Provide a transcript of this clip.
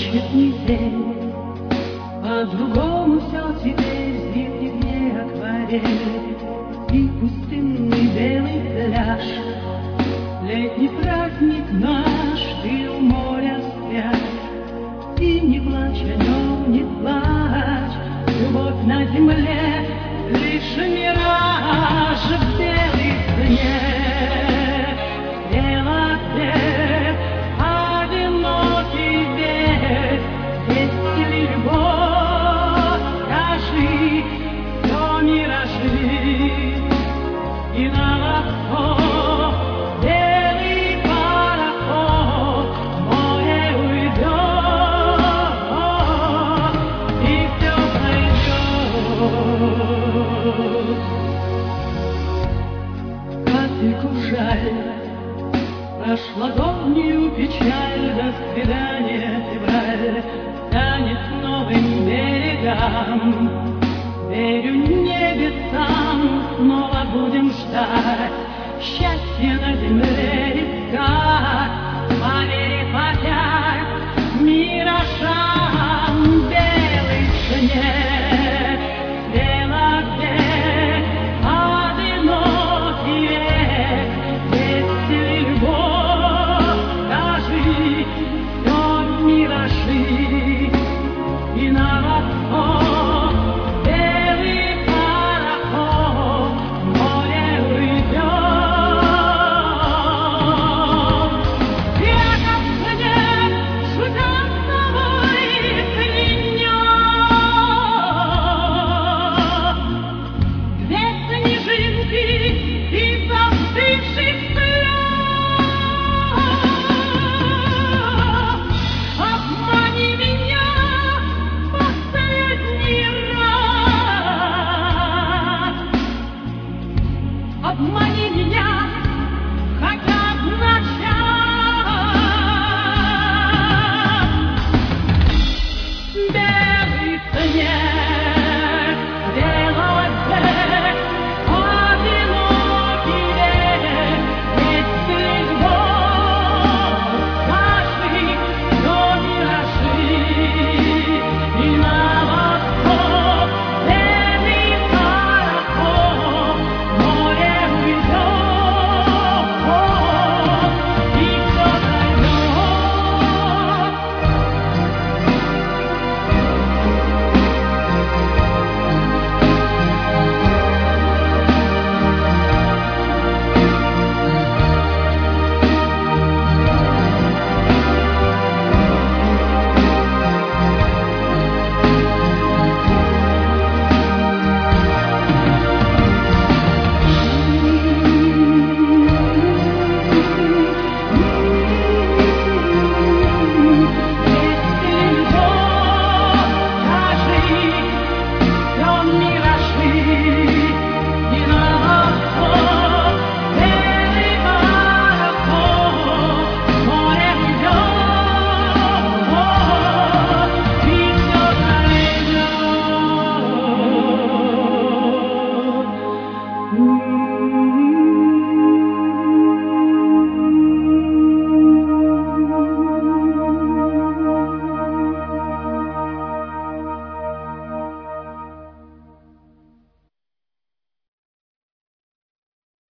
вечерний день, по-другому все теперь зимний дне акварель и пустынный белый пляж. Летний праздник наш, ты у моря спрячь, и не плачь о нем, не плачь. Любовь на земле лишь мираж в белых снег. Бело свет, одинокий век, есть ли любовь, скажи, все миражи. И на восход белый пароход море уйдет, и все пройдет. Капельку жаль, прошла давнюю печаль, до свидания, февраль тянет новым берегам. Верю небесам, снова будем ждать счастья на земле.